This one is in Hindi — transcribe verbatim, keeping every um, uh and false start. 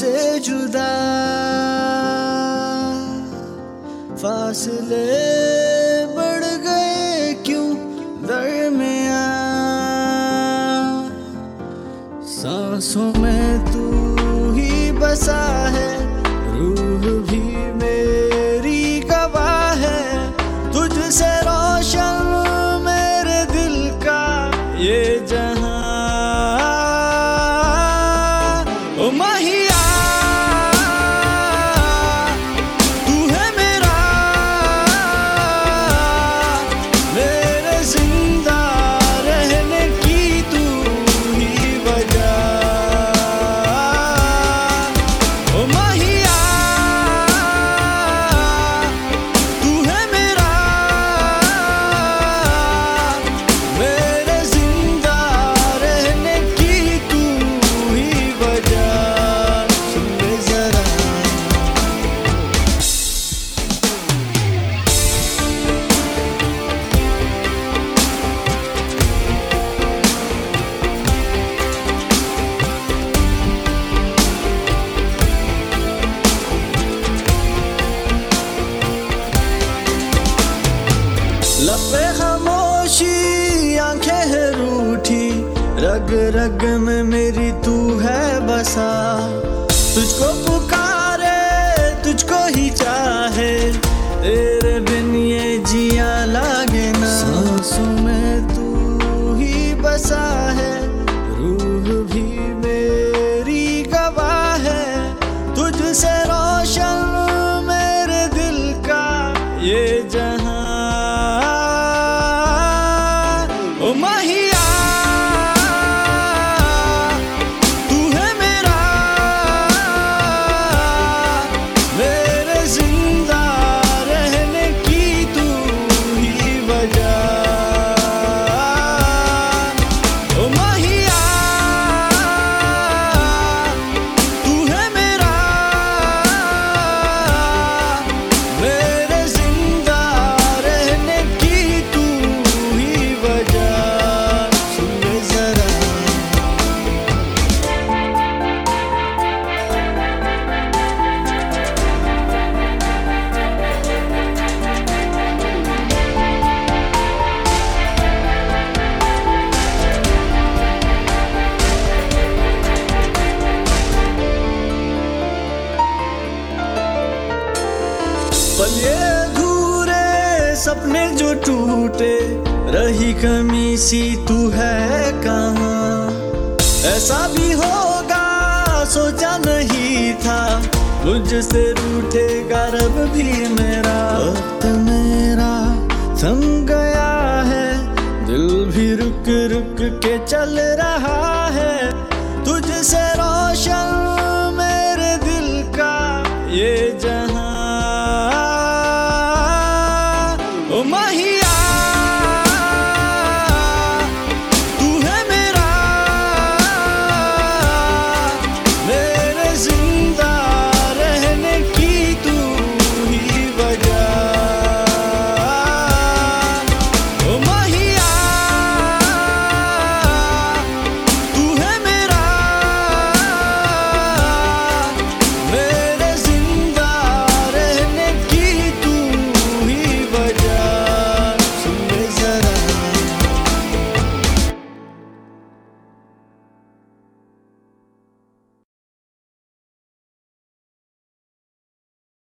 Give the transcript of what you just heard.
तुझसे जुदा, फासले बढ़ गए क्यों दरमियां, सांसों में तू ही बसा है, रूह भी मेरी गवाह है, तुझसे रोशन मेरे दिल का ये जहां। ओ माहिया तू है मेरा, मेरे जिंदा रहने की तू ही वजह। ओ माहिया तू है मेरा, मेरे जिंदा रहने की तू ही वजह। सुन ले जरा लबे खामोशी, आंखें है रूठी, रग रग में मेरी तू है बसा, तुझको पुकारे तुझको ही चाहे, तेरे बिन ये जिया लागे ना। सांसों में तू ही बसा है, रूह भी मेरी गवाह है, तुझसे रोशन मेरे दिल का ये जहां। ओ माहिया तू है मेरा, मेरे जिंदा रहने की तू ही वजह। ओ माहिया तू है मेरा, मेरे जिंदा रहने की तू ही वजह। सुन ले जरा पल ये अधूरे सपने जो टूटे, रही कमी सी तू है कहाँ। ऐसा भी होगा सोचा नहीं था, मुझसे रूठेगा रब भी मेरा। वक्त मेरा थम गया है, दिल भी रुक रुक के चल रहा